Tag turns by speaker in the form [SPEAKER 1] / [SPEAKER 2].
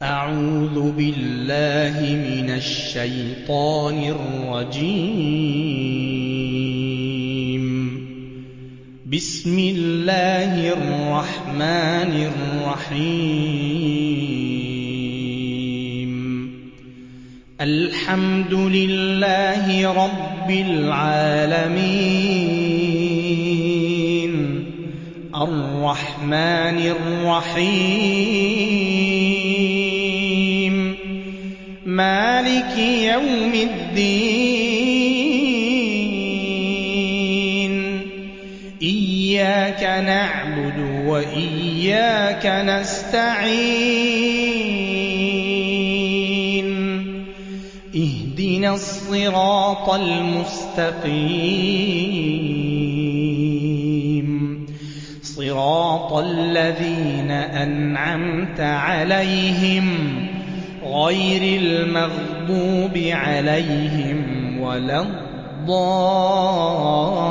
[SPEAKER 1] أعوذ بالله من الشيطان الرجيم. بسم الله الرحمن الرحيم. الحمد لله رب العالمين الرحمن الرحيم مالك يوم الدين إياك نعبد وإياك نستعين اهدنا الصراط المستقيم صراط الذين أنعمت عليهم غير المغضوب عليهم ولا الضالين.